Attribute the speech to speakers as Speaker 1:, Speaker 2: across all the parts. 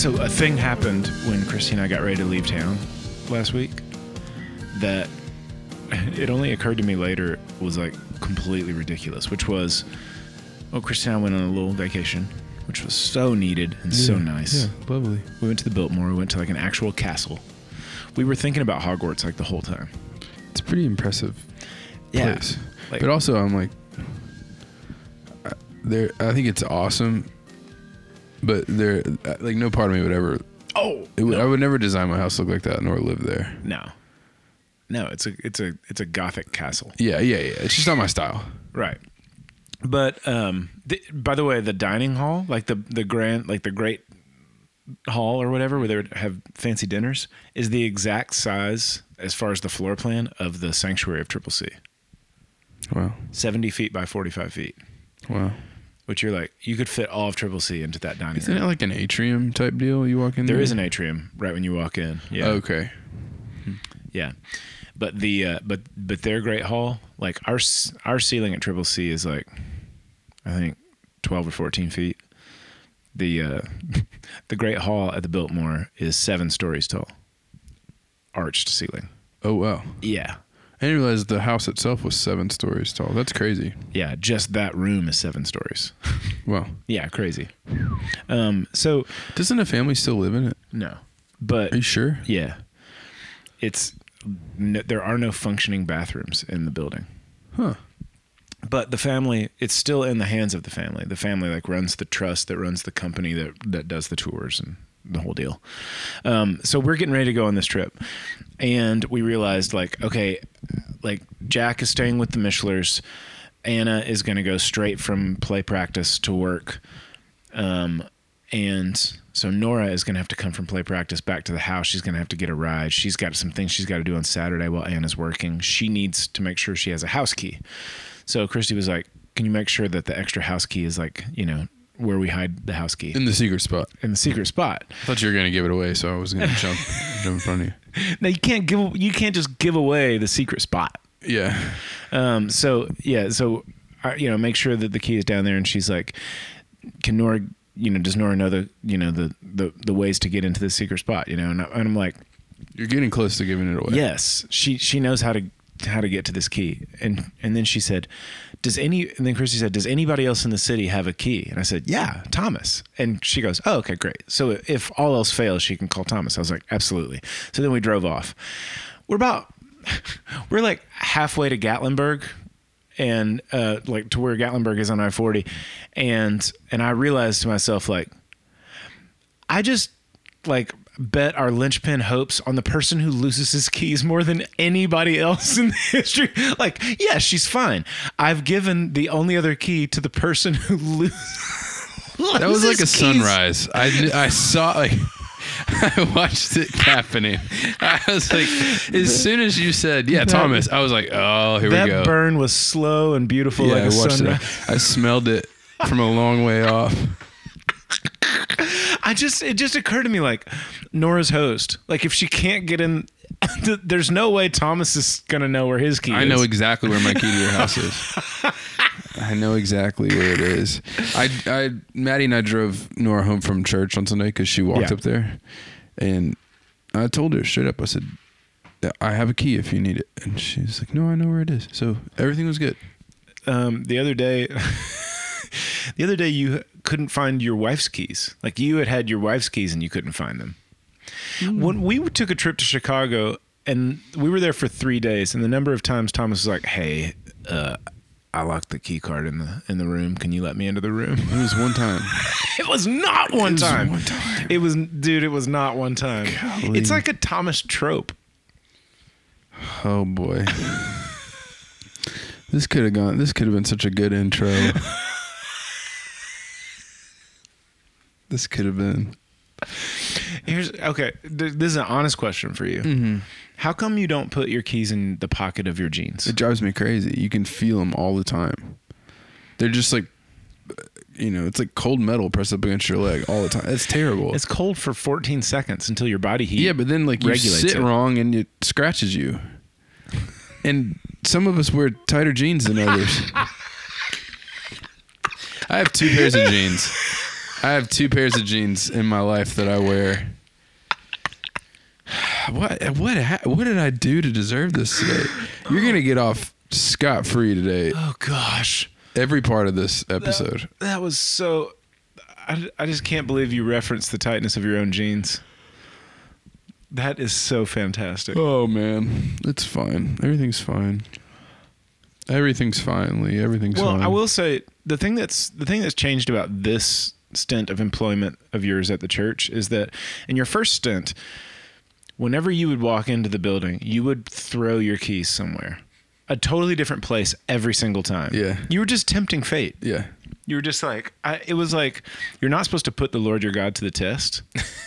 Speaker 1: So a thing happened when Christy and I got ready to leave town last week that it only occurred to me later was like completely ridiculous, which was, Christy and I went on a little vacation, which was so needed and so nice.
Speaker 2: Yeah, lovely.
Speaker 1: We went to the Biltmore. We went to like an actual castle. We were thinking about Hogwarts like the whole time.
Speaker 2: It's a pretty impressive place.
Speaker 1: Like,
Speaker 2: but also, I'm like, I think it's awesome, but like no part of me would ever. I would never design my house to look like that nor live there.
Speaker 1: No, it's a Gothic castle.
Speaker 2: Yeah. It's just not my style.
Speaker 1: Right. But by the way, the dining hall, like the great hall or whatever, where they would have fancy dinners, is the exact size as far as the floor plan of the sanctuary of Triple C.
Speaker 2: Wow.
Speaker 1: 70 feet by 45 feet.
Speaker 2: Wow.
Speaker 1: Which you're like, you could fit all of Triple C into that dining room.
Speaker 2: Isn't it like an atrium type deal? You walk in there?
Speaker 1: There is an atrium right when you walk in. Yeah.
Speaker 2: Okay.
Speaker 1: Yeah. But but their great hall, like our ceiling at Triple C is like, I think 12 or 14 feet. The great hall at the Biltmore is 7 stories tall. Arched ceiling.
Speaker 2: Oh, wow.
Speaker 1: Yeah.
Speaker 2: I didn't realize the house itself was 7 stories tall. That's crazy.
Speaker 1: Yeah, just that room is 7 stories.
Speaker 2: Wow.
Speaker 1: Yeah, crazy. So
Speaker 2: doesn't a family still live in it?
Speaker 1: No. But
Speaker 2: are you sure?
Speaker 1: Yeah. There are no functioning bathrooms in the building.
Speaker 2: Huh.
Speaker 1: But the family, it's still in the hands of the family. The family like runs the trust that runs the company that does the tours and the whole deal. So we're getting ready to go on this trip, and we realized like, okay, like Jack is staying with the Michlers. Anna is going to go straight from play practice to work. And so Nora is going to have to come from play practice back to the house. She's going to have to get a ride. She's got some things she's got to do on Saturday while Anna's working. She needs to make sure she has a house key. So Christy was like, can you make sure that the extra house key is like, where we hide the house key?
Speaker 2: In the secret spot.
Speaker 1: In the secret spot.
Speaker 2: I thought you were going to give it away, so I was going to jump in front of you.
Speaker 1: No, you can't just give away the secret spot.
Speaker 2: Yeah.
Speaker 1: So make sure that the key is down there. And she's like, can Nora, does Nora know the ways to get into the secret spot? And I'm like,
Speaker 2: you're getting close to giving it away.
Speaker 1: Yes. She knows how to get to this key. And then she said, and then Christy said, does anybody else in the city have a key? And I said, yeah, Thomas. And she goes, oh, okay, great. So if all else fails, she can call Thomas. I was like, absolutely. So then we drove off. We're like halfway to Gatlinburg and like to where Gatlinburg is on I-40. And I realized to myself, like, I just like bet our linchpin hopes on the person who loses his keys more than anybody else in history. Like, yeah, she's fine. I've given the only other key to the person who loses.
Speaker 2: That was like a sunrise. I saw, like, I watched it happening. I was like, as soon as you said, yeah, Thomas, I was like, oh, here we go.
Speaker 1: That burn was slow and beautiful, like a sunrise.
Speaker 2: I smelled it from a long way off.
Speaker 1: It just occurred to me, like, Nora's host. Like, if she can't get in, there's no way Thomas is gonna know where his key is.
Speaker 2: I know exactly where my key to your house is. I know exactly where it is. Maddie and I drove Nora home from church on Sunday because she walked up there, and I told her straight up. I said, "I have a key if you need it," and she's like, "No, I know where it is." So everything was good.
Speaker 1: The other day you couldn't find your wife's keys. Like, you had your wife's keys and you couldn't find them. When we took a trip to Chicago, and we were there for 3 days, and the number of times Thomas was like, hey, I locked the key card in the room. Can you let me into the room?
Speaker 2: It was one time.
Speaker 1: It was not one time.
Speaker 2: It was
Speaker 1: not one time.
Speaker 2: Golly.
Speaker 1: It's like a Thomas trope.
Speaker 2: Oh boy. This could have been such a good intro. This could have been.
Speaker 1: This is an honest question for you.
Speaker 2: Mm-hmm.
Speaker 1: How come you don't put your keys in the pocket of your jeans?
Speaker 2: It drives me crazy. You can feel them all the time. They're just like, it's like cold metal pressed up against your leg all the time. It's terrible.
Speaker 1: It's cold for 14 seconds until your body heat.
Speaker 2: Yeah, but then like you sit wrong and it scratches you. And some of us wear tighter jeans than others. I have 2 pairs of jeans. I have 2 pairs of jeans in my life that I wear. What did I do to deserve this today? You're gonna get off scot-free today.
Speaker 1: Oh gosh,
Speaker 2: every part of this episode.
Speaker 1: That was so. I just can't believe you referenced the tightness of your own jeans. That is so fantastic.
Speaker 2: Oh man, it's fine. Everything's fine. Everything's fine, Lee. Everything's fine.
Speaker 1: Well, I will say the thing that's changed about this stint of employment of yours at the church is that in your first stint, whenever you would walk into the building, you would throw your keys somewhere. A totally different place every single time.
Speaker 2: Yeah.
Speaker 1: You were just tempting fate.
Speaker 2: Yeah.
Speaker 1: You were just like, it was like, you're not supposed to put the Lord your God to the test.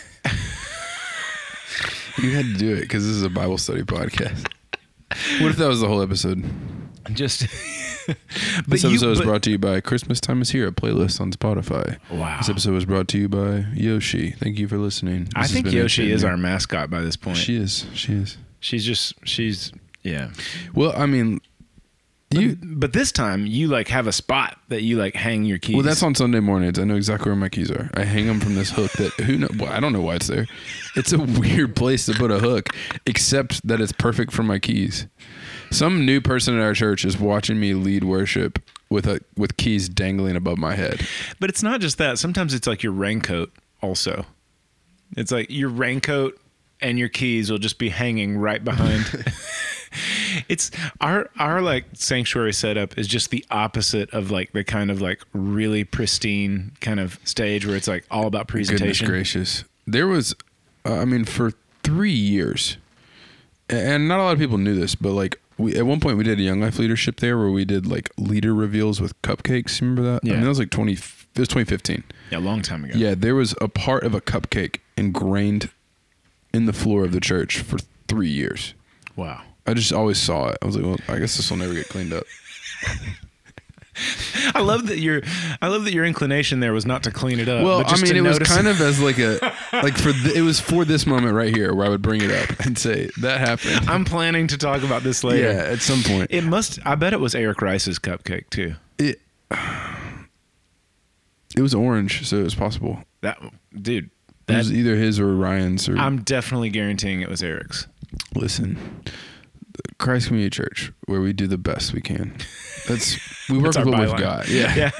Speaker 2: You had to do it because this is a Bible study podcast. What if that was the whole episode?
Speaker 1: Just.
Speaker 2: This episode is brought to you by Christmas Time Is Here, a playlist on Spotify.
Speaker 1: Wow.
Speaker 2: This episode was brought to you by Yoshi. Thank you for listening.
Speaker 1: I think Yoshi is our mascot by this point.
Speaker 2: She is.
Speaker 1: She's yeah.
Speaker 2: Well, I mean,
Speaker 1: but this time you like have a spot that you like hang your keys.
Speaker 2: Well, that's on Sunday mornings. I know exactly where my keys are. I hang them from this hook that I don't know why it's there. It's a weird place to put a hook, except that it's perfect for my keys. Some new person at our church is watching me lead worship with keys dangling above my head.
Speaker 1: But it's not just that. Sometimes it's like your raincoat also. It's like your raincoat and your keys will just be hanging right behind. It's our like sanctuary setup is just the opposite of like the kind of like really pristine kind of stage where it's like all about presentation.
Speaker 2: Goodness gracious. There was, for 3 years, and not a lot of people knew this, but like at one point we did a Young Life leadership there where we did like leader reveals with cupcakes. Remember that?
Speaker 1: Yeah.
Speaker 2: I mean, that was like it was 2015.
Speaker 1: Yeah, a long time ago.
Speaker 2: Yeah, there was a part of a cupcake ingrained in the floor of the church for 3 years.
Speaker 1: Wow.
Speaker 2: I just always saw it. I was like, well, I guess this will never get cleaned up.
Speaker 1: I love that your inclination there was not to clean it up.
Speaker 2: Well,
Speaker 1: but just
Speaker 2: it was kind
Speaker 1: it.
Speaker 2: of as like it was for this moment right here where I would bring it up and say that happened.
Speaker 1: I'm planning to talk about this later.
Speaker 2: Yeah, at some point.
Speaker 1: I bet it was Eric Rice's cupcake too.
Speaker 2: It was orange, so it was possible.
Speaker 1: It
Speaker 2: was either his or Ryan's.
Speaker 1: I'm definitely guaranteeing it was Eric's.
Speaker 2: Listen, Christ Community Church, where we do the best we can. We work with what we've got. Yeah.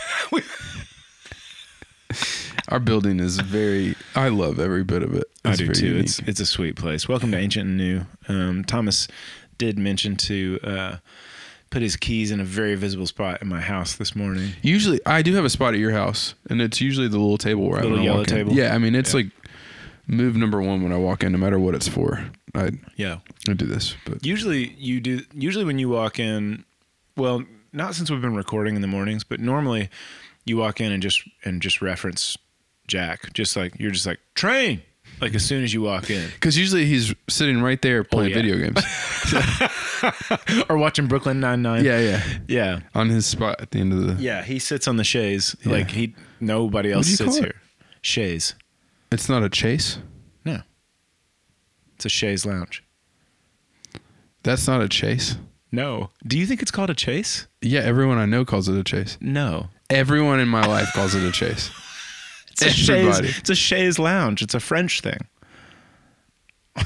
Speaker 2: Our building is I love every bit of it.
Speaker 1: I do too. Unique. It's a sweet place. Welcome to Ancient and New. Thomas did mention to put his keys in a very visible spot in my house this morning.
Speaker 2: Usually, I do have a spot at your house, and it's usually the little table where
Speaker 1: little yellow table.
Speaker 2: Yeah, it's like move number 1 when I walk in, no matter what it's for. I do this, but
Speaker 1: usually when you walk in, well, not since we've been recording in the mornings, but normally you walk in and just reference Jack, just like you're just like train, like as soon as you walk in,
Speaker 2: because usually he's sitting right there playing video games
Speaker 1: or watching Brooklyn Nine-Nine.
Speaker 2: Yeah, on his spot at the end of the.
Speaker 1: He sits on the chaise like nobody else sits here. Chaise.
Speaker 2: It's not a chase.
Speaker 1: No. It's a chaise lounge.
Speaker 2: That's not a chase.
Speaker 1: No. Do you think it's called a chase?
Speaker 2: Yeah, everyone I know calls it a chase.
Speaker 1: No.
Speaker 2: Everyone in my life calls it a chase.
Speaker 1: It's a chaise. It's a chaise lounge. It's a French thing.
Speaker 2: I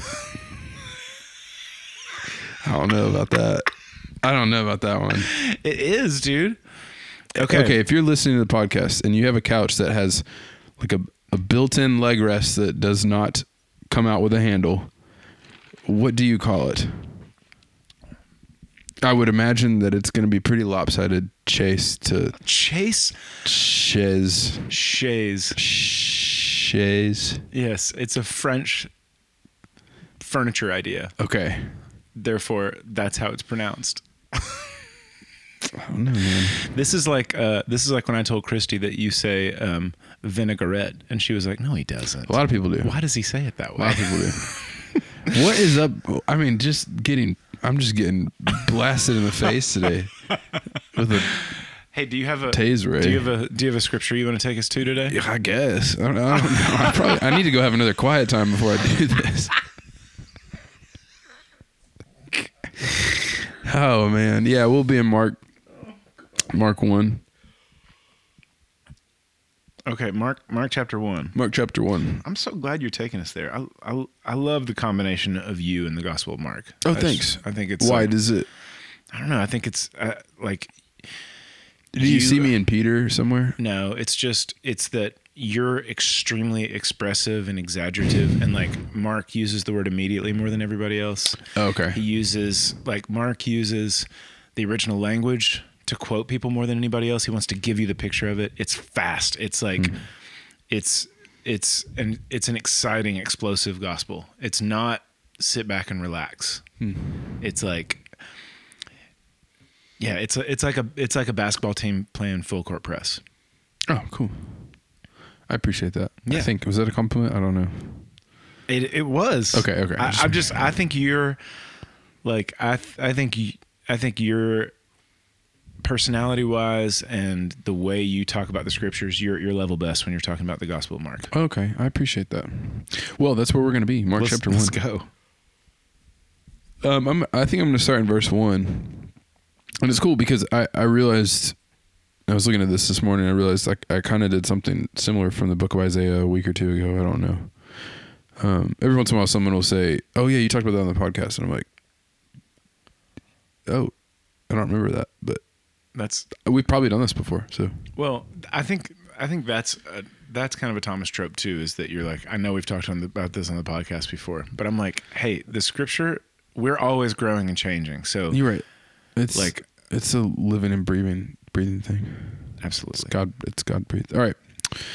Speaker 2: don't know about that. I don't know about that one.
Speaker 1: It is, dude. Okay.
Speaker 2: If you're listening to the podcast and you have a couch that has like a built-in leg rest that does not come out with a handle, what do you call it? I would imagine that it's going to be pretty lopsided. Chaise.
Speaker 1: Yes, it's a French furniture idea.
Speaker 2: Okay.
Speaker 1: Therefore, that's how it's pronounced.
Speaker 2: I don't know, man.
Speaker 1: This is like when I told Christy that you say vinaigrette, and she was like, "No, he doesn't."
Speaker 2: A lot of people do.
Speaker 1: Why does he say it that way?
Speaker 2: A lot of people do. What is up? I'm just getting blasted in the face today with a.
Speaker 1: Hey, do you have a
Speaker 2: taser?
Speaker 1: Do you have a scripture you want to take us to today?
Speaker 2: Yeah, I guess. I don't know. I need to go have another quiet time before I do this. Oh man, yeah, we'll be in Mark 1.
Speaker 1: Okay, Mark chapter 1.
Speaker 2: Mark chapter 1.
Speaker 1: I'm so glad you're taking us there. I love the combination of you and the Gospel of Mark.
Speaker 2: Oh, thanks.
Speaker 1: I think it's
Speaker 2: why does it?
Speaker 1: I don't know. I think it's like.
Speaker 2: Did you see me in Peter somewhere?
Speaker 1: No, it's that you're extremely expressive and exaggerative, and like Mark uses the word immediately more than everybody else.
Speaker 2: Oh, okay.
Speaker 1: Mark uses the original language to quote people more than anybody else. He wants to give you the picture of it. It's fast. It's like it's an exciting, explosive gospel. It's not sit back and relax. It's like it's like a basketball team playing full court press.
Speaker 2: Oh, cool. I appreciate that.
Speaker 1: Yeah.
Speaker 2: I think, was that a compliment? I don't know.
Speaker 1: It was.
Speaker 2: Okay.
Speaker 1: I think you're like I think you're personality wise and the way you talk about the scriptures, you're level best when you're talking about the Gospel of Mark.
Speaker 2: Okay, I appreciate that. Well, that's where we're going to be. Mark chapter 1.
Speaker 1: Let's go.
Speaker 2: I think I'm going to start in verse 1. And it's cool because I realized, I was looking at this morning, I realized I kind of did something similar from the book of Isaiah a week or two ago. I don't know. Every once in a while someone will say, oh yeah, you talked about that on the podcast. And I'm like, oh, I don't remember that, but we've probably done this before. So,
Speaker 1: well, I think that's kind of a Thomas trope too, is that you're like, I know we've talked about this on the podcast before, but I'm like, hey, the scripture, we're always growing and changing. So
Speaker 2: you're right. It's like, it's a living and breathing thing.
Speaker 1: Absolutely.
Speaker 2: It's God breathed. All right.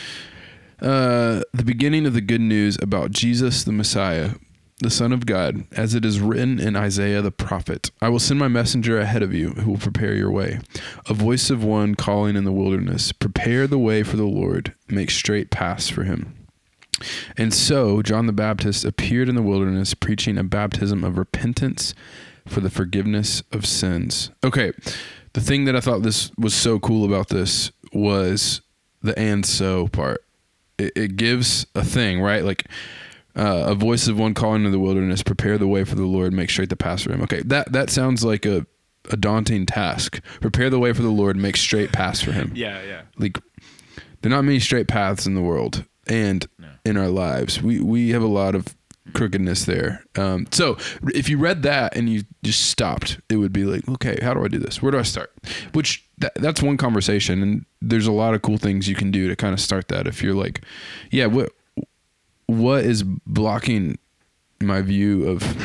Speaker 2: The beginning of the good news about Jesus, the Messiah, the Son of God, as it is written in Isaiah the prophet. I will send my messenger ahead of you who will prepare your way. A voice of one calling in the wilderness, prepare the way for the Lord, make straight paths for him. And so John the Baptist appeared in the wilderness, preaching a baptism of repentance for the forgiveness of sins. Okay, the thing that I thought this was so cool about this was the and so part. It gives a thing, right? Like a voice of one calling in the wilderness, prepare the way for the Lord, make straight the paths for him. Okay, that sounds like a daunting task. Prepare the way for the Lord, make straight paths for him.
Speaker 1: Yeah.
Speaker 2: Like, there are not many straight paths in the world and in our lives. We have a lot of crookedness there. So if you read that and you just stopped, it would be like, okay, how do I do this? Where do I start? Which that's one conversation, and there's a lot of cool things you can do to kind of start that. If you're like, yeah, what is blocking my view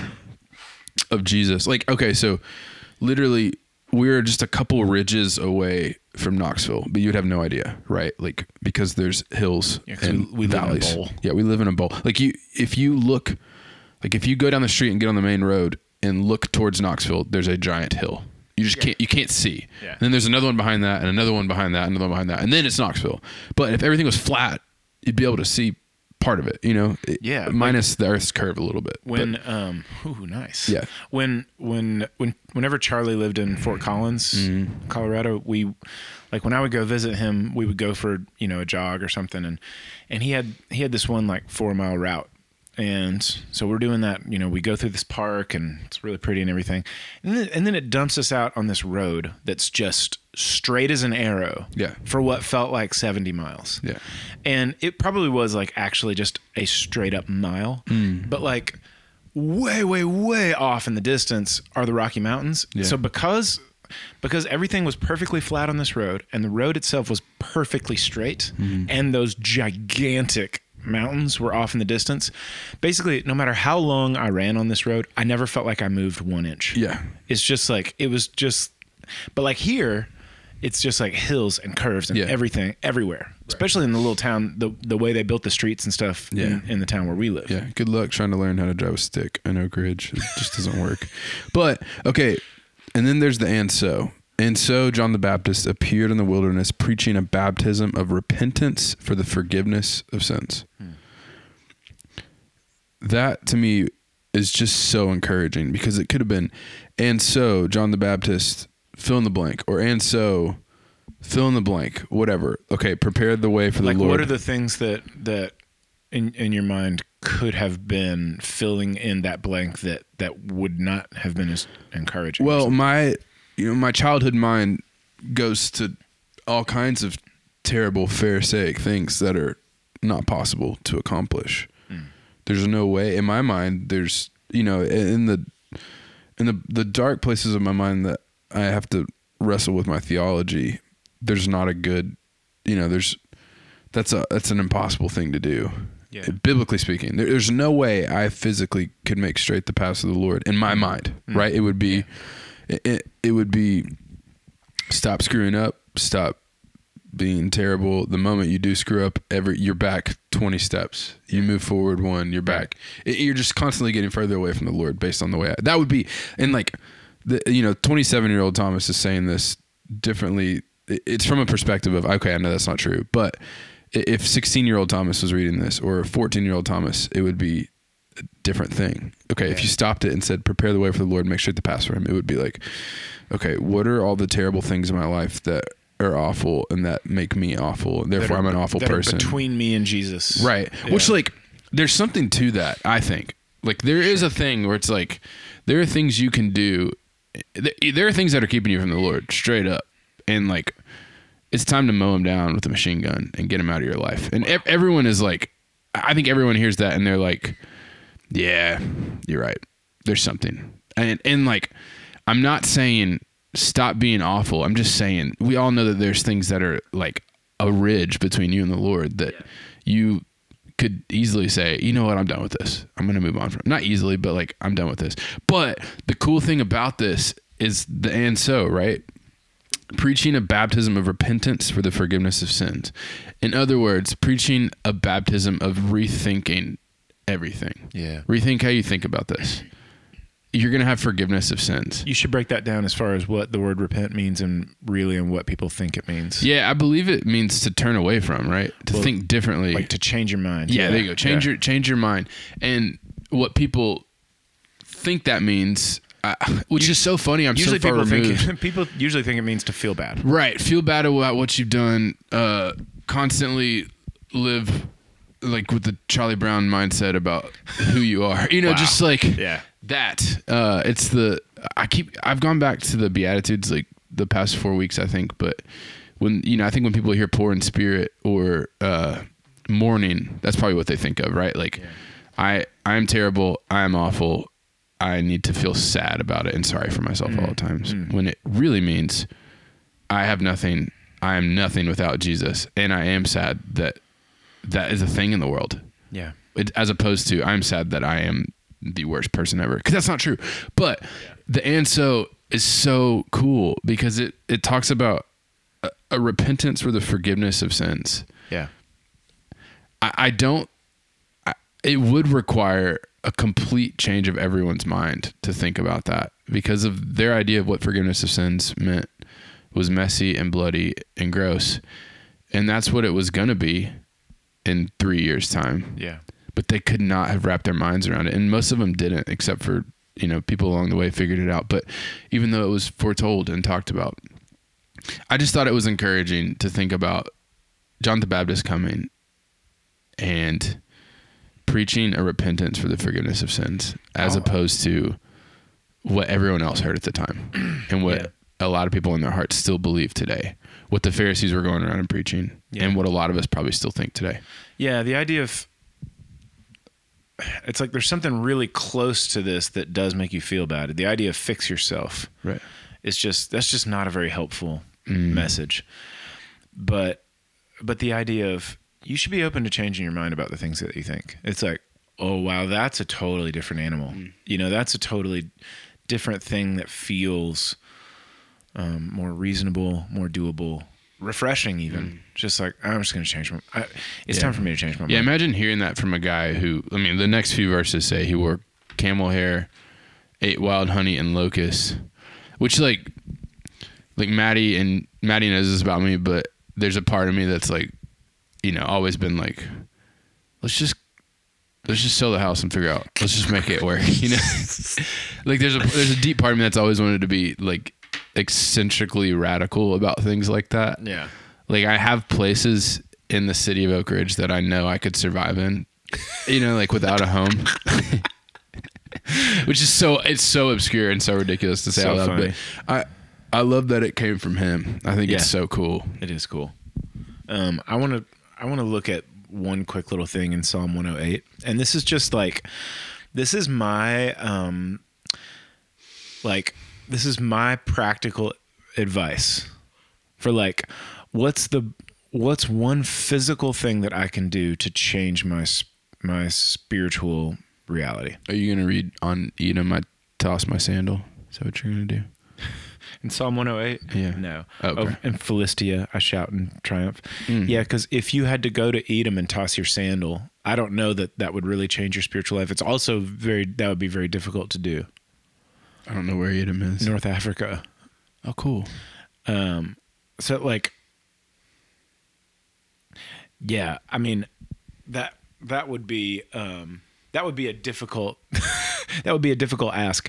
Speaker 2: of Jesus? Like, okay, so literally we're just a couple ridges away from Knoxville, but you'd have no idea, right? Like, because there's hills and
Speaker 1: we
Speaker 2: valleys.
Speaker 1: Live in a bowl.
Speaker 2: Yeah, we live in a bowl. Like if you go down the street and get on the main road and look towards Knoxville, there's a giant hill. You just can't see.
Speaker 1: Yeah.
Speaker 2: And then there's another one behind that, and another one behind that, and another one behind that, and then it's Knoxville. But if everything was flat, you'd be able to see part of it, minus the Earth's curve a little bit.
Speaker 1: Nice.
Speaker 2: Yeah.
Speaker 1: Whenever Charlie lived in Fort Collins, Colorado, when I would go visit him, we would go for, a jog or something. And he had this one like 4-mile route. And so we're doing that, we go through this park and it's really pretty and everything. And then it dumps us out on this road that's just straight as an arrow for what felt like 70 miles.
Speaker 2: Yeah.
Speaker 1: And it probably was like actually just a straight up mile, but like way, way, way off in the distance are the Rocky Mountains. Yeah. So because everything was perfectly flat on this road and the road itself was perfectly straight and those gigantic mountains were off in the distance, basically no matter how long I ran on this road, I never felt like I moved 1 inch.
Speaker 2: Yeah.
Speaker 1: It's just like, but like here, it's just like hills and curves and everything everywhere, especially in the little town, the way they built the streets and stuff in the town where we live.
Speaker 2: Yeah. Good luck trying to learn how to drive a stick in Oak Ridge. It just doesn't work. But okay. And then there's the and so. And so John the Baptist appeared in the wilderness preaching a baptism of repentance for the forgiveness of sins. That to me is just so encouraging because it could have been, and so John the Baptist, fill in the blank, or and so fill in the blank, whatever. Okay, prepared the way for the Lord.
Speaker 1: What are the things that in your mind could have been filling in that blank that would not have been as encouraging?
Speaker 2: Well, my childhood mind goes to all kinds of terrible Pharisaic things that are not possible to accomplish. There's no way in my mind. There's, in the dark places of my mind that I have to wrestle with my theology. There's not a good, that's an impossible thing to do.
Speaker 1: Yeah.
Speaker 2: Biblically speaking, there's no way I physically could make straight the paths of the Lord in my mind. Right? It would be, it would be stop screwing up, stop being terrible. The moment you do screw up, you're back 20 steps. You move forward one, you're back. You're just constantly getting further away from the Lord based on the way that would be. And like, 27-year-old Thomas is saying this differently. It's from a perspective of, okay, I know that's not true, but if 16-year-old Thomas was reading this, or 14-year-old Thomas, it would be a different thing. Okay, if you stopped it and said, prepare the way for the Lord, make straight the path for him, it would be like, okay, what are all the terrible things in my life that are awful and that make me awful, and therefore I'm an awful person?
Speaker 1: Between me and Jesus.
Speaker 2: Right. Yeah. Which, like, there's something to that, I think. Like, there is a thing where it's like, there are things you can do. There are things that are keeping you from the Lord, straight up. And, like, it's time to mow them down with a machine gun and get them out of your life. And everyone is like, I think everyone hears that and they're like, yeah, you're right. There's something. And like, I'm not saying stop being awful. I'm just saying we all know that there's things that are like a ridge between you and the Lord that you could easily say, you know what, I'm done with this. I'm going to move on from it. Not easily, but like, I'm done with this. But the cool thing about this is right? Preaching a baptism of repentance for the forgiveness of sins. In other words, preaching a baptism of rethinking everything.
Speaker 1: Yeah.
Speaker 2: Rethink how you think about this. You're going to have forgiveness of sins.
Speaker 1: You should break that down as far as what the word repent means and what people think it means.
Speaker 2: Yeah, I believe it means to turn away from, right? To think differently.
Speaker 1: Like to change your mind.
Speaker 2: Yeah, there you go. Change your mind. And what people think that means, which is so funny. I'm so far removed.
Speaker 1: People usually think it means to feel bad.
Speaker 2: Right. Feel bad about what you've done. Constantly live like with the Charlie Brown mindset about who you are. Just like that. I've gone back to the Beatitudes like the past 4 weeks, I think. But when, I think when people hear poor in spirit or mourning, that's probably what they think of, right? Like, I'm terrible. I'm awful. I need to feel sad about it and sorry for myself all the times, when it really means I have nothing. I am nothing without Jesus. And I am sad that is a thing in the world.
Speaker 1: Yeah.
Speaker 2: As opposed to I'm sad that I am the worst person ever. Cause that's not true. But the "and so" is so cool because it talks about a repentance for the forgiveness of sins.
Speaker 1: Yeah.
Speaker 2: It would require a complete change of everyone's mind to think about that, because of their idea of what forgiveness of sins meant was messy and bloody and gross. And that's what it was going to be in 3 years' time.
Speaker 1: Yeah.
Speaker 2: But they could not have wrapped their minds around it. And most of them didn't, except for, people along the way figured it out. But even though it was foretold and talked about, I just thought it was encouraging to think about John the Baptist coming and preaching a repentance for the forgiveness of sins, as opposed to what everyone else heard at the time and what a lot of people in their hearts still believe today, what the Pharisees were going around and preaching, and what a lot of us probably still think today.
Speaker 1: Yeah, the idea of, it's like there's something really close to this that does make you feel bad. The idea of fix yourself.
Speaker 2: Right.
Speaker 1: That's just not a very helpful message. But the idea of, you should be open to changing your mind about the things that you think. It's like, oh, wow, that's a totally different animal. That's a totally different thing that feels more reasonable, more doable, refreshing even. Just like, I'm just going to change it's time for me to change my mind.
Speaker 2: Yeah, imagine hearing that from a guy who, the next few verses say he wore camel hair, ate wild honey and locusts, which like Maddie knows this about me, but there's a part of me that's like, always been like, let's just sell the house and figure out, let's just make it work, like there's a deep part of me that's always wanted to be like eccentrically radical about things like that.
Speaker 1: Yeah.
Speaker 2: Like I have places in the city of Oak Ridge that I know I could survive in, like without a home, which is it's so obscure and so ridiculous to say out loud, but I love that it came from him. I think it's so cool.
Speaker 1: It is cool. I want to look at one quick little thing in Psalm 108, and this is just like, this is my this is my practical advice for like, what's one physical thing that I can do to change my spiritual reality.
Speaker 2: Are you going to read on Edom, I toss my sandal? Is that what you're going to do?
Speaker 1: In Psalm 108?
Speaker 2: Yeah.
Speaker 1: No.
Speaker 2: Okay.
Speaker 1: Oh, in Philistia, I shout in triumph. Yeah, because if you had to go to Edom and toss your sandal, I don't know that would really change your spiritual life. It's also that would be very difficult to do.
Speaker 2: I don't know where Edom is.
Speaker 1: North Africa.
Speaker 2: Oh, cool.
Speaker 1: So like, yeah, I mean, that would be a difficult that would be a difficult ask.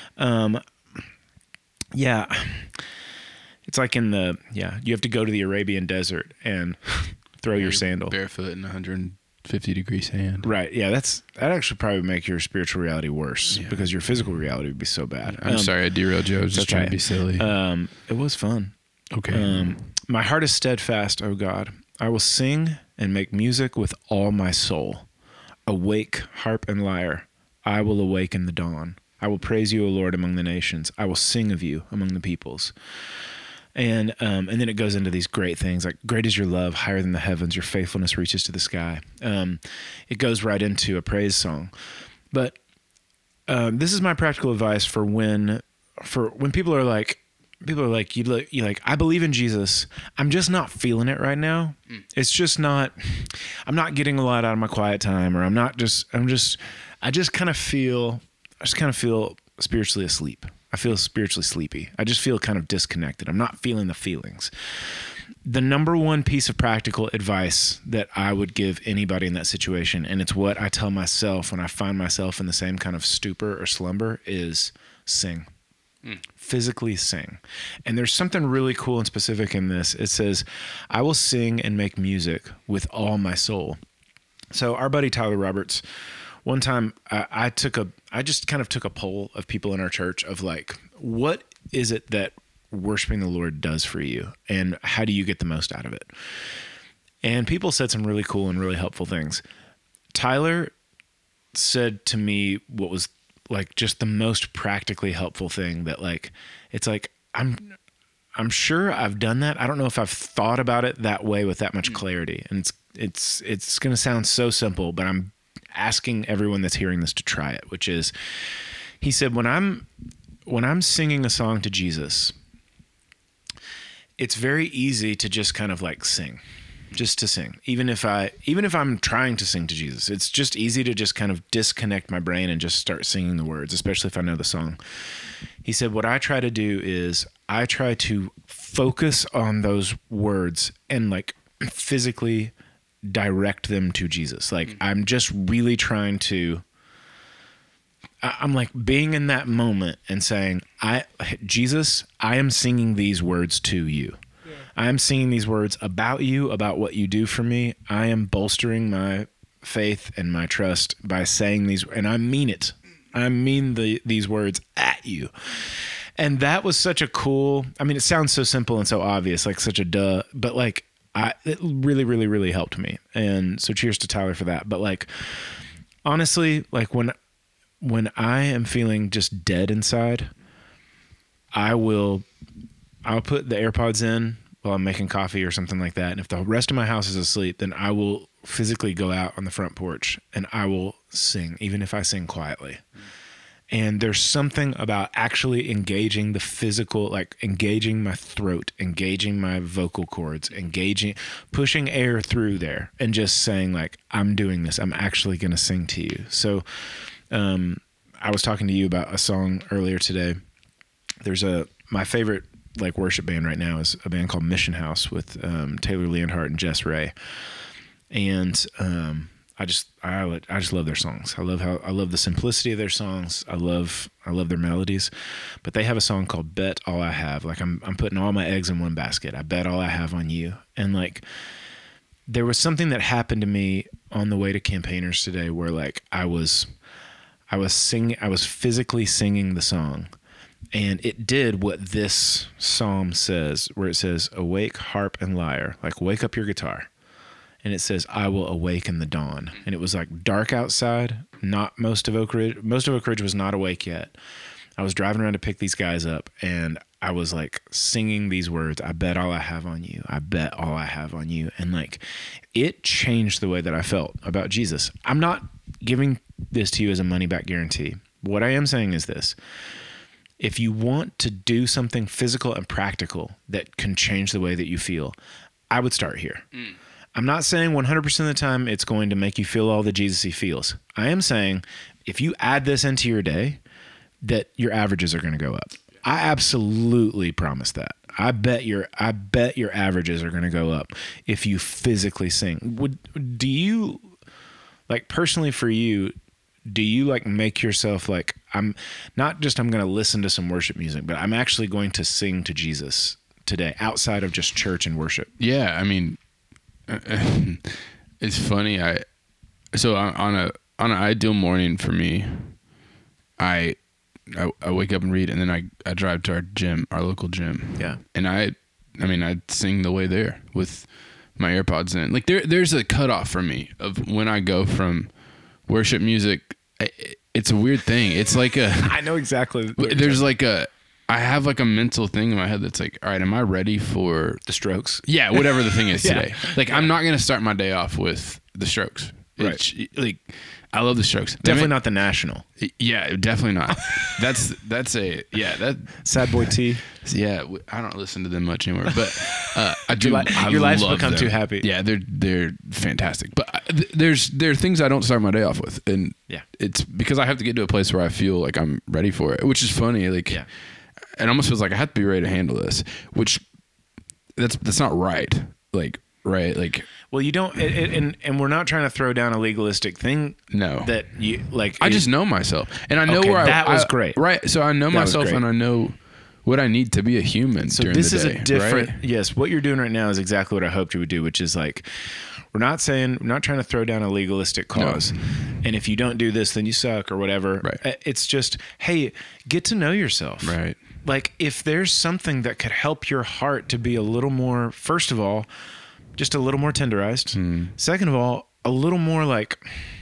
Speaker 1: Yeah, it's like you have to go to the Arabian desert and throw your sandal
Speaker 2: barefoot in 150 degree sand.
Speaker 1: Right. Yeah, that actually probably make your spiritual reality worse because your physical reality would be so bad.
Speaker 2: I'm sorry I derailed you. I was just trying to be silly.
Speaker 1: It was fun.
Speaker 2: Okay.
Speaker 1: My heart is steadfast, O God. I will sing and make music with all my soul. Awake, harp and lyre. I will awaken the dawn. I will praise you, O Lord, among the nations. I will sing of you among the peoples. And then it goes into these great things like, great is your love, higher than the heavens. Your faithfulness reaches to the sky. It goes right into a praise song. But this is my practical advice for when people are like, I believe in Jesus. I'm just not feeling it right now. It's just not, I'm not getting a lot out of my quiet time, or I just kind of feel spiritually asleep. I feel spiritually sleepy. I just feel kind of disconnected. I'm not feeling the feelings. The number one piece of practical advice that I would give anybody in that situation, and it's what I tell myself when I find myself in the same kind of stupor or slumber, is sing. Physically sing. And there's something really cool and specific in this. It says, I will sing and make music with all my soul. So our buddy Tyler Roberts, one time I just kind of took a poll of people in our church of like, what is it that worshiping the Lord does for you, and how do you get the most out of it? And people said some really cool and really helpful things. Tyler said to me what was like just the most practically helpful thing, that like, it's like, I'm sure I've done that. I don't know if I've thought about it that way with that much clarity. And it's going to sound so simple, but I'm asking everyone that's hearing this to try it, which is, he said, when I'm singing a song to Jesus, it's very easy to just kind of like sing. Just to sing. Even if I'm trying to sing to Jesus, it's just easy to just kind of disconnect my brain and just start singing the words, especially if I know the song. He said, what I try to do is I try to focus on those words and like physically direct them to Jesus. Like I'm just really trying to, I'm like being in that moment and saying, Jesus, I am singing these words to you. I am singing these words about you, about what you do for me. I am bolstering my faith and my trust by saying these, and I mean it. I mean these words at you. And that was such a cool, I mean, it sounds so simple and so obvious, like such a duh, but like it really, really, really helped me. And so cheers to Tyler for that. But like, honestly, like when I am feeling just dead inside, I'll put the AirPods in while I'm making coffee or something like that. And if the rest of my house is asleep, then I will physically go out on the front porch and I will sing, even if I sing quietly. And there's something about actually engaging the physical, like engaging my throat, engaging my vocal cords, pushing air through there and just saying like, I'm doing this. I'm actually going to sing to you. So I was talking to you about a song earlier today. There's my favorite like worship band right now is a band called Mission House with Taylor Leonhardt and Jess Ray. And I just love their songs. I love the simplicity of their songs. I love their melodies. But they have a song called Bet All I Have. Like I'm putting all my eggs in one basket. I bet all I have on you. And like there was something that happened to me on the way to Campaigners today where like I was physically singing the song. And it did what this psalm says, where it says, awake, harp, and lyre. Like, wake up your guitar. And it says, I will awaken the dawn. And it was like dark outside. Not most of Oak Ridge. Most of Oak Ridge was not awake yet. I was driving around to pick these guys up, and I was like singing these words. I bet all I have on you. I bet all I have on you. And like, it changed the way that I felt about Jesus. I'm not giving this to you as a money back guarantee. What I am saying is this. If you want to do something physical and practical that can change the way that you feel, I would start here. I'm not saying 100% of the time it's going to make you feel all the Jesus-y feels. I am saying if you add this into your day, that your averages are going to go up. I absolutely promise that. I bet your averages are going to go up if you physically sing. Do you, like, personally for you, do you like make yourself like, I'm going to listen to some worship music, but I'm actually going to sing to Jesus today outside of just church and worship?
Speaker 2: Yeah. I mean, it's funny. So on an ideal morning for me, I wake up and read, and then I drive to our gym, our local gym. Yeah. And I sing the way there with my AirPods in. Like there's a cutoff for me of when I go from worship music. It's a weird thing. It's like
Speaker 1: I know exactly.
Speaker 2: There's like I have like a mental thing in my head that's like, all right, am I ready for
Speaker 1: the Strokes?
Speaker 2: Yeah, whatever the thing is today. Like, I'm not going to start my day off with the Strokes. Right. Like, I love the Strokes.
Speaker 1: Definitely not the National.
Speaker 2: Yeah, definitely not. That's
Speaker 1: Sad Boy T.
Speaker 2: Yeah, I don't listen to them much anymore, but I do.
Speaker 1: Your life's become
Speaker 2: them.
Speaker 1: Too happy.
Speaker 2: Yeah, they're fantastic. But there are things I don't start my day off with, and it's because I have to get to a place where I feel like I'm ready for it, which is funny. Like, it almost feels like I have to be ready to handle this, which that's not right. Like, right? Like,
Speaker 1: well, you don't, and we're not trying to throw down a legalistic thing.
Speaker 2: No,
Speaker 1: that you like.
Speaker 2: I just know myself, and I know where
Speaker 1: that was great,
Speaker 2: right? So I know myself, and I know what I need to be a human. So during
Speaker 1: this
Speaker 2: the day,
Speaker 1: is a different.
Speaker 2: Right?
Speaker 1: Yes, what you're doing right now is exactly what I hoped you would do, which is like, we're not trying to throw down a legalistic cause, and if you don't do this, then you suck or whatever.
Speaker 2: Right.
Speaker 1: It's just, hey, get to know yourself.
Speaker 2: Right.
Speaker 1: Like, if there's something that could help your heart to be a little more, first of all, just a little more tenderized. Second of all, a little more like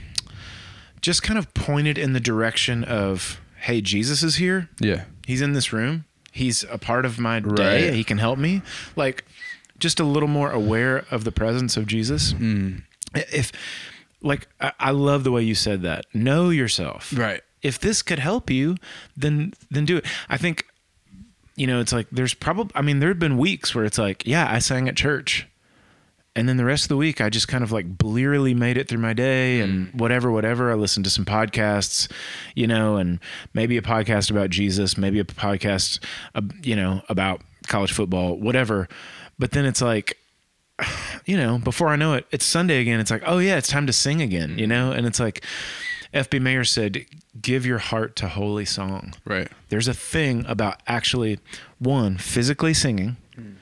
Speaker 1: just kind of pointed in the direction of, hey, Jesus is here.
Speaker 2: Yeah.
Speaker 1: He's in this room. He's a part of my day. He can help me. Like, just a little more aware of the presence of Jesus. If, like, I love the way you said that. Know yourself.
Speaker 2: Right.
Speaker 1: If this could help you, then do it. I think, it's like there have been weeks where it's like, yeah, I sang at church. And then the rest of the week, I just kind of like blearily made it through my day and whatever. I listened to some podcasts, and maybe a podcast about Jesus, maybe a podcast, about college football, whatever. But then it's like, before I know it, it's Sunday again. It's like, oh yeah, it's time to sing again, And it's like, F.B. Mayer said, give your heart to holy song.
Speaker 2: Right.
Speaker 1: There's a thing about actually, one, physically singing,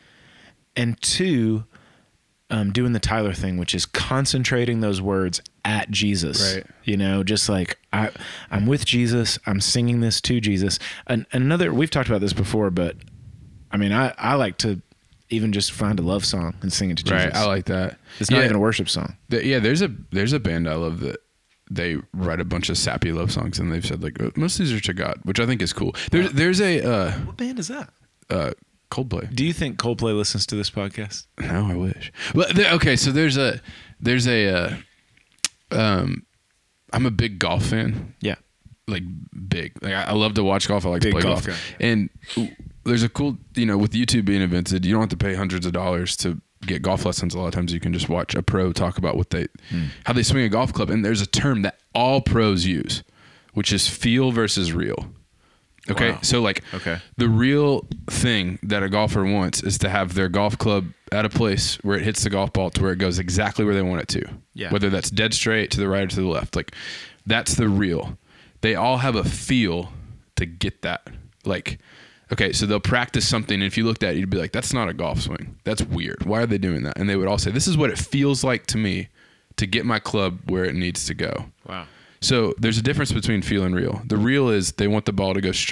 Speaker 1: and two, doing the Tyler thing, which is concentrating those words at Jesus.
Speaker 2: Right.
Speaker 1: Just like I'm with Jesus, I'm singing this to Jesus. And another, we've talked about this before, but I mean, I like to even just find a love song and sing it to Jesus.
Speaker 2: Right. I like that.
Speaker 1: It's not even a worship song.
Speaker 2: There's a band I love that they write a bunch of sappy love songs, and they've said like most of these are to God, which I think is cool. There's a
Speaker 1: what band is that?
Speaker 2: Coldplay.
Speaker 1: Do you think Coldplay listens to this podcast?
Speaker 2: No, I wish. Well, okay, so there's a I'm a big golf fan.
Speaker 1: Yeah.
Speaker 2: Like big. Like I love to watch golf. I like
Speaker 1: big
Speaker 2: to play golf.
Speaker 1: Guy.
Speaker 2: And there's a cool, with YouTube being invented, you don't have to pay hundreds of dollars to get golf lessons. A lot of times you can just watch a pro talk about how they swing a golf club. And there's a term that all pros use, which is feel versus real. Okay.
Speaker 1: Wow.
Speaker 2: So the real thing that a golfer wants is to have their golf club at a place where it hits the golf ball to where it goes exactly where they want it to.
Speaker 1: Yeah.
Speaker 2: Whether that's dead straight to the right or to the left. Like, that's the real. They all have a feel to get that. Like, okay, so they'll practice something, and if you looked at it, you'd be like, that's not a golf swing. That's weird. Why are they doing that? And they would all say, this is what it feels like to me to get my club where it needs to go.
Speaker 1: Wow.
Speaker 2: So there's a difference between feel and real. The real is they want the ball to go straight,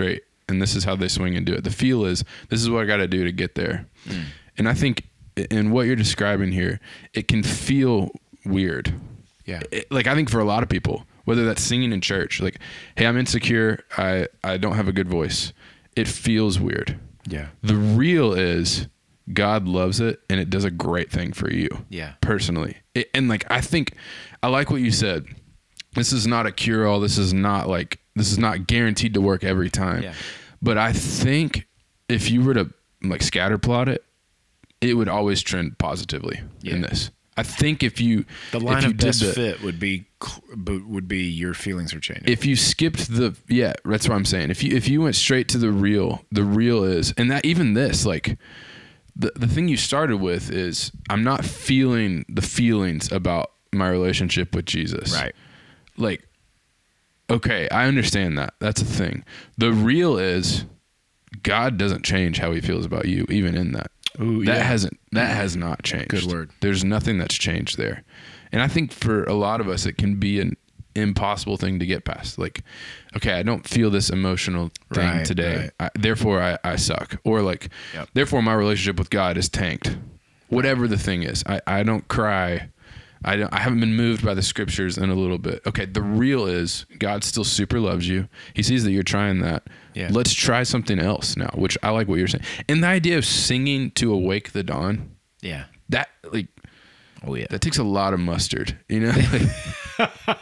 Speaker 2: and this is how they swing and do it. The feel is, this is what I got to do to get there. And I think in what you're describing here, it can feel weird.
Speaker 1: Yeah.
Speaker 2: Like, I think for a lot of people, whether that's singing in church, like, hey, I'm insecure. I don't have a good voice. It feels weird.
Speaker 1: Yeah.
Speaker 2: The real is God loves it, and it does a great thing for you.
Speaker 1: Yeah.
Speaker 2: Personally. And like, I think, I like what you said. This is not a cure-all. This is not guaranteed to work every time.
Speaker 1: Yeah.
Speaker 2: But I think if you were to like scatter plot it, it would always trend positively in this. I think the line
Speaker 1: of best fit would be your feelings are changing.
Speaker 2: If you skipped that's what I'm saying. If you went straight to the real is, and that even this, like, the thing you started with is, I'm not feeling the feelings about my relationship with Jesus.
Speaker 1: Right.
Speaker 2: Like, okay, I understand that. That's a thing. The real is, God doesn't change how he feels about you, even in that.
Speaker 1: Ooh,
Speaker 2: that has not changed.
Speaker 1: Good word.
Speaker 2: There's nothing that's changed there. And I think for a lot of us, it can be an impossible thing to get past. Like, okay, I don't feel this emotional thing today.
Speaker 1: Right.
Speaker 2: Therefore I suck. Or like, therefore my relationship with God is tanked. Whatever the thing is, I don't cry. I haven't been moved by the scriptures in a little bit. Okay, the real is, God still super loves you. He sees that you're trying that.
Speaker 1: Yeah.
Speaker 2: Let's try something else now, which I like what you're saying. And the idea of singing to awake the dawn.
Speaker 1: Yeah.
Speaker 2: That, like,
Speaker 1: oh yeah,
Speaker 2: that takes a lot of mustard, you know? Like,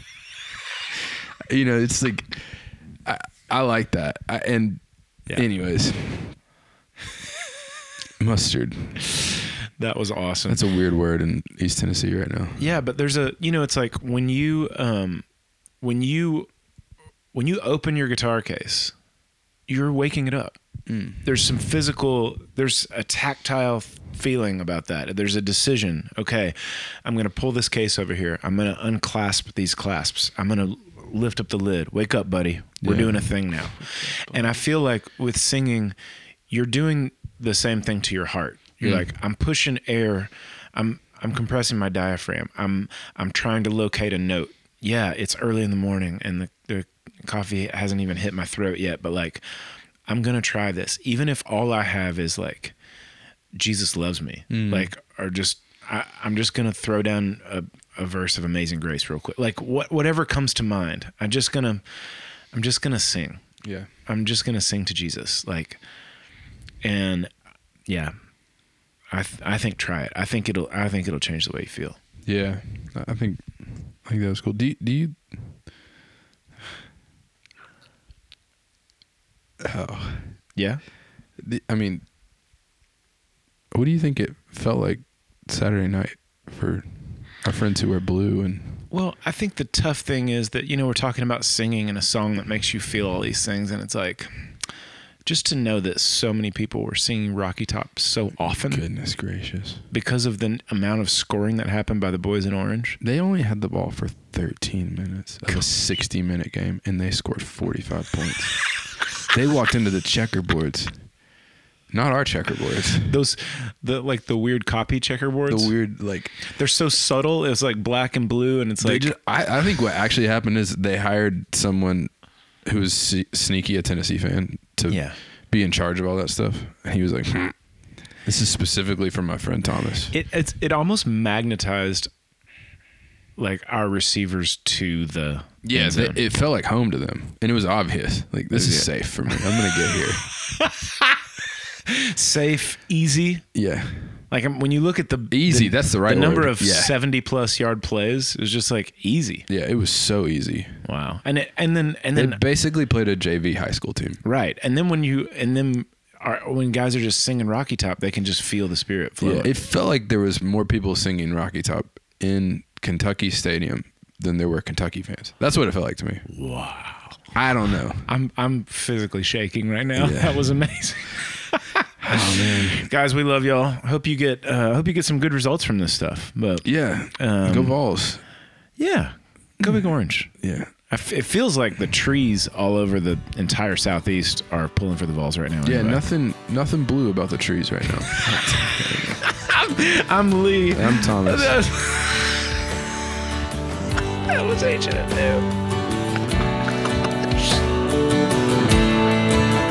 Speaker 2: you know, it's like, I like that. Anyways, mustard.
Speaker 1: That was awesome.
Speaker 2: That's a weird word in East Tennessee right now.
Speaker 1: Yeah, but there's it's like when you open your guitar case, you're waking it up. There's a tactile feeling about that. There's a decision. Okay, I'm going to pull this case over here. I'm going to unclasp these clasps. I'm going to lift up the lid. Wake up, buddy. We're doing a thing now. And I feel like with singing, you're doing the same thing to your heart. You're like, I'm pushing air. I'm compressing my diaphragm. I'm trying to locate a note. Yeah, it's early in the morning and the coffee hasn't even hit my throat yet, but like, I'm going to try this. Even if all I have is like, Jesus loves me. Like, or just, I'm just going to throw down a verse of Amazing Grace real quick. Like whatever comes to mind, I'm just going to sing.
Speaker 2: Yeah.
Speaker 1: I'm just going to sing to Jesus. Like, and yeah, I think try it. I think it'll change the way you feel.
Speaker 2: Yeah. I think that was cool. Do you oh
Speaker 1: yeah.
Speaker 2: I mean, what do you think it felt like Saturday night for our friends who wear blue? And
Speaker 1: well, I think the tough thing is that, we're talking about singing in a song that makes you feel all these things, and it's like, just to know that so many people were singing Rocky Top so often.
Speaker 2: Goodness gracious.
Speaker 1: Because of the amount of scoring that happened by the boys in orange.
Speaker 2: They only had the ball for 13 minutes of a 60-minute game, and they scored 45 points. They walked into the checkerboards. Not our checkerboards.
Speaker 1: The weird copy checkerboards.
Speaker 2: The weird, like,
Speaker 1: they're so subtle. It's like black and blue, and it's like,
Speaker 2: I think what actually happened is they hired someone who was sneaky, a Tennessee fan, to be in charge of all that stuff. And he was like, this is specifically for my friend Thomas.
Speaker 1: It almost magnetized like our receivers to the end zone.
Speaker 2: It felt like home to them, and it was obvious. Like, this is safe for me. I'm gonna get here.
Speaker 1: Safe, easy.
Speaker 2: Yeah.
Speaker 1: Like, when you look at
Speaker 2: that's the right
Speaker 1: the number
Speaker 2: word.
Speaker 1: of 70+ yard plays, it was just like easy.
Speaker 2: Yeah, it was so easy.
Speaker 1: Wow. And then
Speaker 2: they basically played a JV high school team.
Speaker 1: Right. And then when guys are just singing Rocky Top, they can just feel the spirit flowing.
Speaker 2: Yeah, it felt like there was more people singing Rocky Top in Kentucky Stadium than there were Kentucky fans. That's what it felt like to me.
Speaker 1: Wow.
Speaker 2: I don't know.
Speaker 1: I'm physically shaking right now. Yeah. That was amazing.
Speaker 2: Oh man,
Speaker 1: guys, we love y'all. Hope you get some good results from this stuff. But
Speaker 2: yeah, go Vols.
Speaker 1: Yeah, go Big Orange.
Speaker 2: Yeah,
Speaker 1: it feels like the trees all over the entire Southeast are pulling for the Vols right now.
Speaker 2: Yeah,
Speaker 1: anyway.
Speaker 2: nothing blue about the trees right now.
Speaker 1: I'm Lee.
Speaker 2: I'm Thomas.
Speaker 1: That was H&M.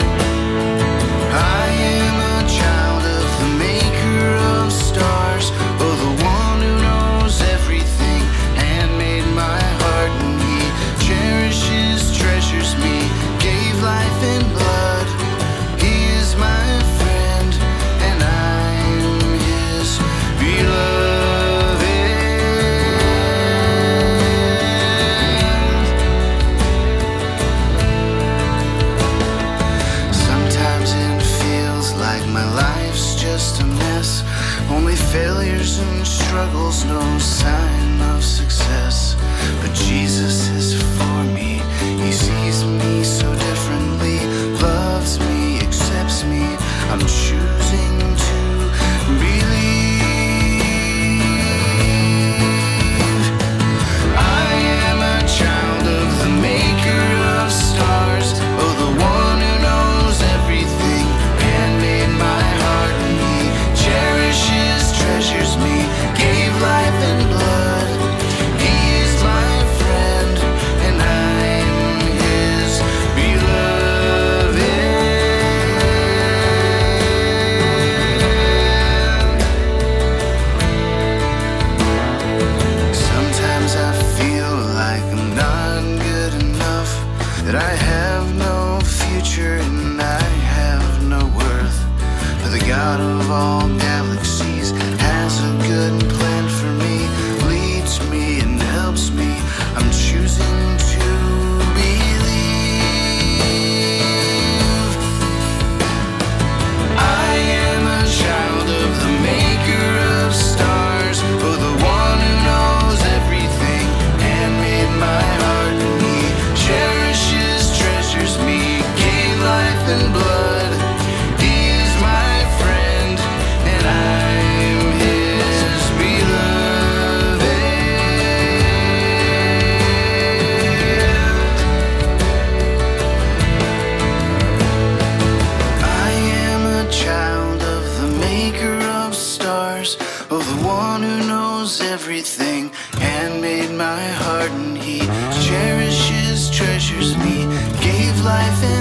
Speaker 3: in my heart, and he cherishes, treasures me, gave life and